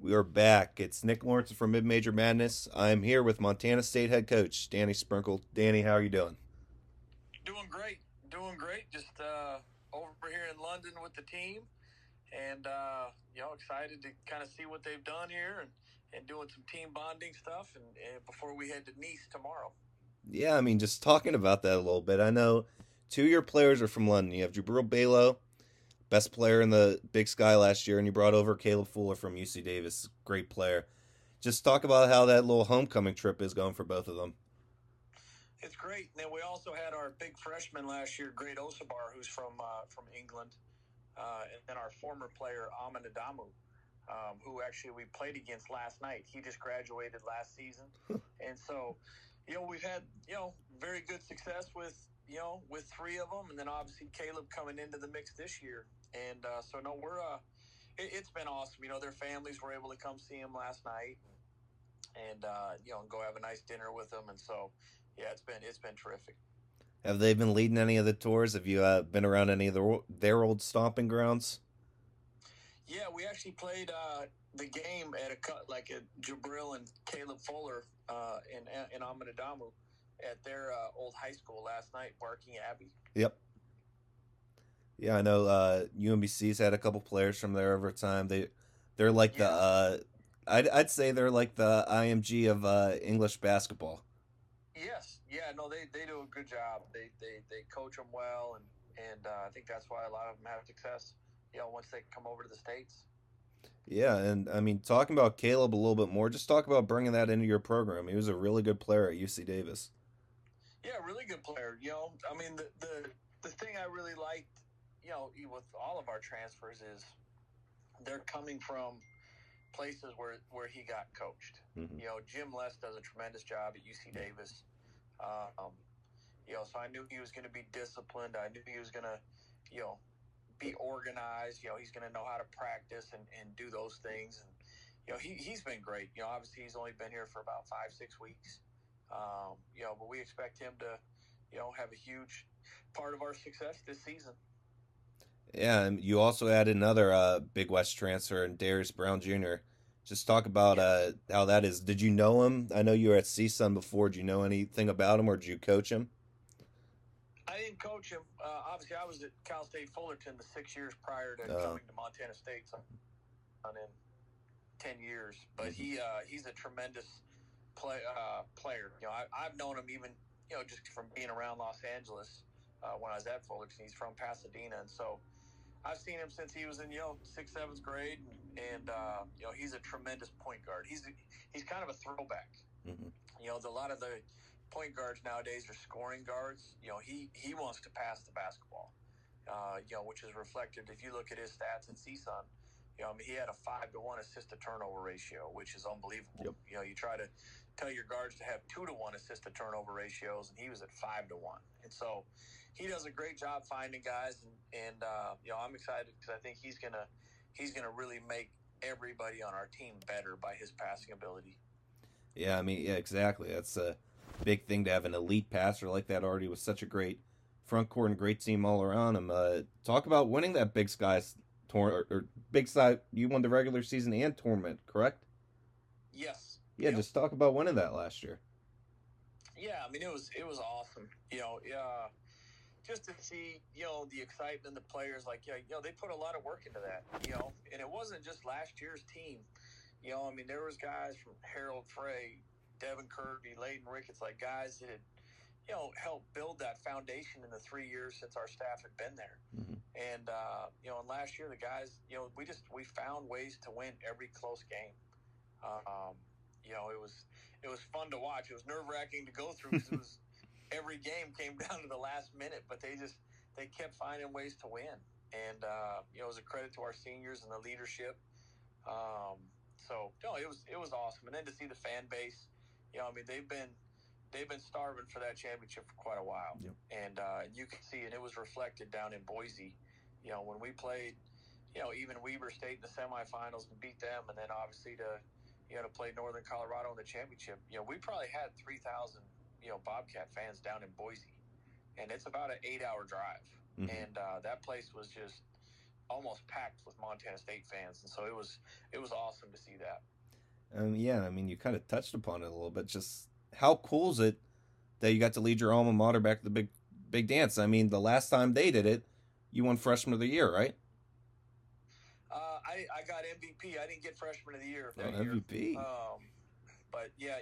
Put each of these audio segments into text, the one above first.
We are back. It's Nick Lawrence from Mid Major Madness. I'm here with Montana State head coach Danny Sprinkle. Danny, how are you doing? Doing great, doing great. Just over here in London with the team, and excited to kind of see what they've done here and doing some team bonding stuff, and before we head to Nice tomorrow. Yeah, I mean, just talking about that a little bit. I know two of your players are from London. You have Jabril Balo, best player in the Big Sky last year, and you brought over Caleb Fuller from UC Davis, great player. Just talk about how that little homecoming trip is going for both of them. It's great. And then we also had our big freshman last year, Great Osabar, who's from England, and then our former player Amin Adamu, who actually we played against last night. He just graduated last season, and so we've had very good success with three of them, and then obviously Caleb coming into the mix this year, and so no, it's been awesome. Their families were able to come see him last night, and go have a nice dinner with them, and so yeah, it's been terrific. Have they been leading any of the tours? Have you been around any of their old stomping grounds? Yeah, we actually played the game at a Jabril and Caleb Fuller in Amanadamu at their old high school last night, Barking Abbey. Yep. Yeah, I know UMBC's had a couple players from there over time. They're like the Yeah, I'd say they're like the IMG of English basketball. yes, yeah, no, they do a good job. They coach them well, and I think that's why a lot of them have success. Once they come over to the states. Yeah, and I mean, talking about Caleb a little bit more, just talk about bringing that into your program. He was a really good player at UC Davis. Yeah, really good player. I mean, the thing I really liked, with all of our transfers is they're coming from places where he got coached. Hmm. Jim Les does a tremendous job at UC Davis. Um, so I knew he was going to be disciplined. I knew he was going to, you know, be organized. He's going to know how to practice and do those things. And, he's been great. Obviously he's only been here for about 5-6 weeks. But we expect him to, have a huge part of our success this season. Yeah, and you also added another Big West transfer, and Darius Brown Jr. Just talk about Yes. how that is. Did you know him? I know you were at CSUN before. Did you know anything about him, or did you coach him? I didn't coach him. Obviously, I was at Cal State Fullerton the 6 years prior to Uh, coming to Montana State. So I'm in 10 years, but mhm. he's a tremendous player. I've known him even just from being around Los Angeles when I was at Fullerton. He's from Pasadena, and so I've seen him since he was in sixth, seventh grade, and he's a tremendous point guard. He's kind of a throwback. Mhm. A lot of the point guards nowadays are scoring guards. He wants to pass the basketball. Which is reflected if you look at his stats in CSUN. I mean, he had a 5-to-1 assist to turnover ratio, which is unbelievable. Yep. You try to tell your guards to have 2-to-1 assist to turnover ratios, and he was at 5-to-1. And so he does a great job finding guys, and I'm excited because I think he's gonna really make everybody on our team better by his passing ability. Yeah, I mean, yeah, exactly. That's a big thing to have an elite passer like that already with such a great front court and great team all around him. Talk about winning that Big Sky or Big Sky. You won the regular season and tournament, correct? Yes. Yeah, Yep. just talk about winning that last year. Yeah, I mean it was awesome. Yeah, just to see the excitement, the players like they put a lot of work into that. And it wasn't just last year's team. I mean there was guys from Harold Frey, Devin Kirby, Layden Ricketts, like guys that had helped build that foundation in the 3 years since our staff had been there. Hmm. And last year the guys, we found ways to win every close game. Um, it was fun to watch. It was nerve wracking to go through because it was every game came down to the last minute, but they kept finding ways to win. And it was a credit to our seniors and the leadership. So no, it was awesome. And then to see the fan base, I mean they've been starving for that championship for quite a while, Yep. and you can see, and it was reflected down in Boise. When we played, even Weber State in the semifinals and beat them, and then obviously to play Northern Colorado in the championship. We probably had 3,000 Bobcat fans down in Boise, and it's about an 8-hour drive, Hmm. and that place was just almost packed with Montana State fans, and so it was awesome to see that. Yeah, I mean, you kind of touched upon it a little bit. Just how cool is it that you got to lead your alma mater back to the big dance? I mean, the last time they did it, you won Freshman of the Year, right? I got MVP. I didn't get Freshman of the Year Oh, that year. MVP. But yeah,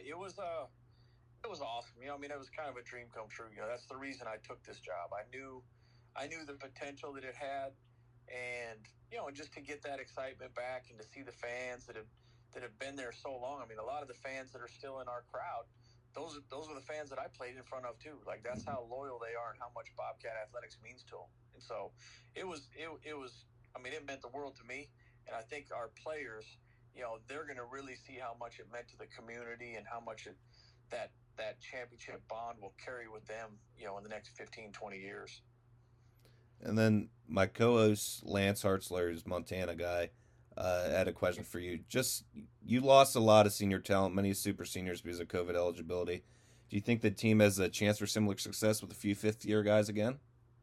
it was awesome. You know, I mean, it was kind of a dream come true. You know, that's the reason I took this job. I knew the potential that it had, and you know, just to get that excitement back and to see the fans that have been there so long. I mean, a lot of the fans that are still in our crowd, those are the fans that I played in front of too. Like that's how loyal they are and how much Bobcat athletics means to them. And so it was. I mean, it meant the world to me, and I think our players, you know, they're going to really see how much it meant to the community and how much that championship bond will carry with them, you know, in the next 15, 20 years. And then my co-host Lance Hartzler is Montana guy. Had a question for you. Just you lost a lot of senior talent, many super seniors because of COVID eligibility. Do you think the team has a chance for similar success with a few fifth-year guys again?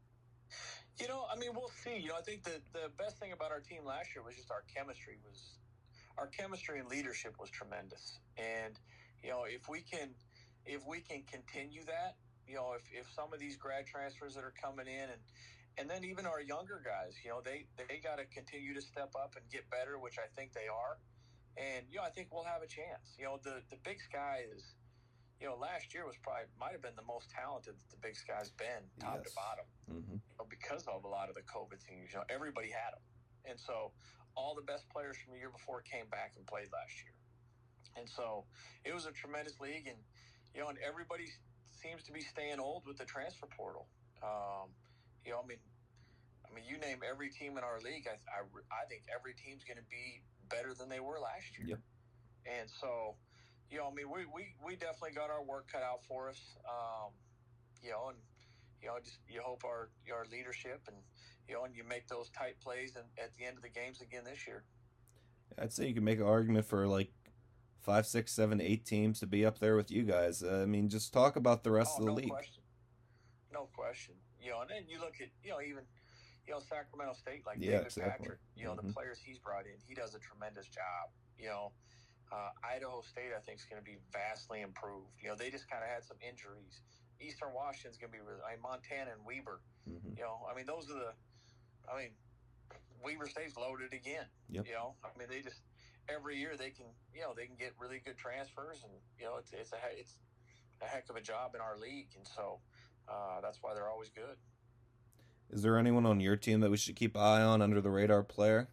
You know, I mean, we'll see. You know, I think the best thing about our team last year was just our chemistry and leadership was tremendous. And you know, if we can continue that, you know, if some of these grad transfers that are coming in and then even our younger guys, you know, they got to continue to step up and get better, which I think they are. And you know, I think we'll have a chance. You know, the Big Sky is, you know, last year was probably might have been the most talented that the Big Sky's been, top to bottom, you know, because of a lot of the COVID things. You know, everybody had them, and so all the best players from the year before came back and played last year, and so it was a tremendous league, and you know, and everybody seems to be staying old with the transfer portal. You know, I mean, you name every team in our league. I think every team's going to be better than they were last year. Yep. And so, you know, I mean, we definitely got our work cut out for us. You know, and you know, just you hope our leadership and you know, and you make those tight plays and at the end of the games again this year. I'd say you can make an argument for like 5, 6, 7, 8 teams to be up there with you guys. I mean, just talk about the rest Oh, of the no league. question, no question. You know, and then you look at you know even you know Sacramento State like Yeah, David exactly. Patrick. You know the players he's brought in, he does a tremendous job. You know, Idaho State, I think, is going to be vastly improved. You know, they just kind of had some injuries. Eastern Washington's going to be really, I mean, Montana and Weber. You know, I mean, those are the, I mean, Weber State's loaded again. Yep. You know, I mean, they just, every year they can, you know, they can get really good transfers and, you know, it's a heck of a job in our league. And so that's why they're always good. Is there anyone on your team that we should keep an eye on under the radar player?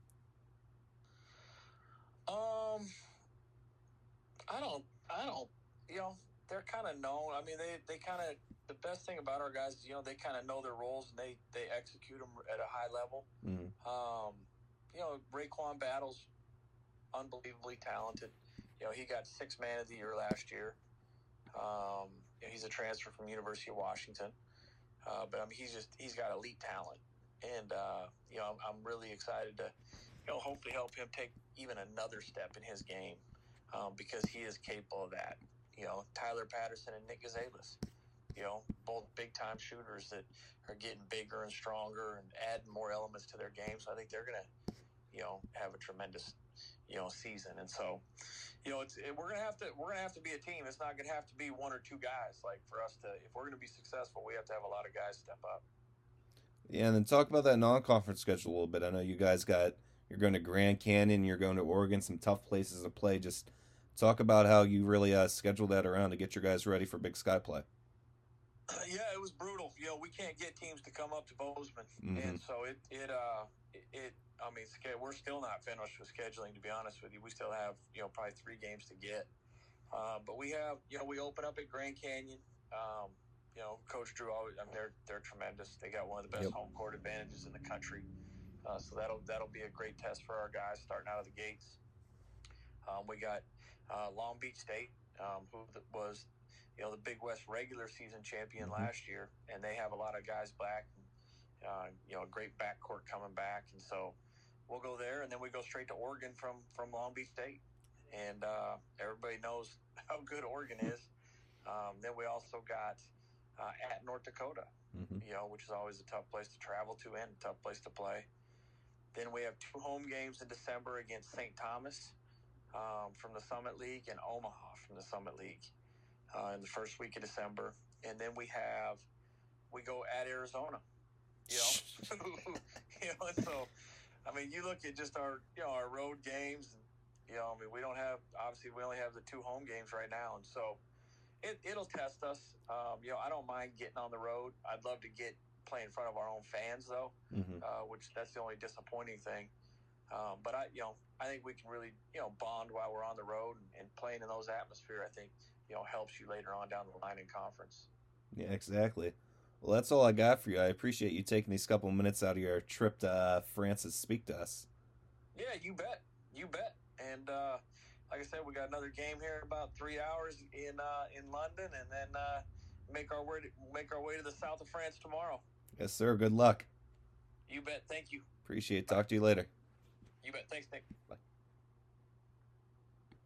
I don't, you know, they're kind of known. I mean, they kind of, the best thing about our guys is, you know, they kind of know their roles and they execute them at a high level. You know, Raekwon Battles, unbelievably talented. You know, he got 6th man of the year last year. You know, he's a transfer from University of Washington. But I mean, he's got elite talent. And, you know, I'm really excited to, you know, hopefully help him take even another step in his game. Because he is capable of that. You know, Tyler Patterson and Nick Gonzalez, you know, both big-time shooters that are getting bigger and stronger and adding more elements to their game. So I think they're going to, you know, have a tremendous, you know, season. And so, you know, we're gonna have to be a team. It's not gonna have to be one or two guys. Like for us to, if we're gonna be successful, we have to have a lot of guys step up. Yeah, and then talk about that non-conference schedule a little bit. I know you guys you're going to Grand Canyon, you're going to Oregon, some tough places to play. Just talk about how you really scheduled that around to get your guys ready for Big Sky play. Yeah, it was brutal. You know, we can't get teams to come up to Bozeman, and so I mean, we're still not finished with scheduling. To be honest with you, we still have probably 3 games to get. But we have we open up at Grand Canyon. Coach Drew always. I mean, they're tremendous. They got one of the best home court advantages in the country. So that'll be a great test for our guys starting out of the gates. We got Long Beach State, who was the Big West regular season champion last year, and they have a lot of guys back. A great backcourt coming back, and so we'll go there, and then we go straight to Oregon from Long Beach State, and everybody knows how good Oregon is. Then we also got at North Dakota, which is always a tough place to travel to and a tough place to play. Then we have 2 home games in December against St. Thomas from the Summit League and Omaha from the Summit League in the first week of December. And then we go at Arizona, you know. And so, I mean, you look at just our road games, and, I mean, we only have the 2 home games right now. And so it'll test us. I don't mind getting on the road. I'd love to play in front of our own fans, though, which that's the only disappointing thing. But I think we can really, bond while we're on the road, and playing in those atmosphere, I think, helps you later on down the line in conference. Yeah, exactly. Well, that's all I got for you. I appreciate you taking these couple minutes out of your trip to France to speak to us. Yeah, you bet. And like I said, we got another game here in about 3 hours in London, and then make our way to the south of France tomorrow. Yes, sir. Good luck. You bet. Thank you. Appreciate it. Talk to you later. You bet. Thanks, Nick. Bye.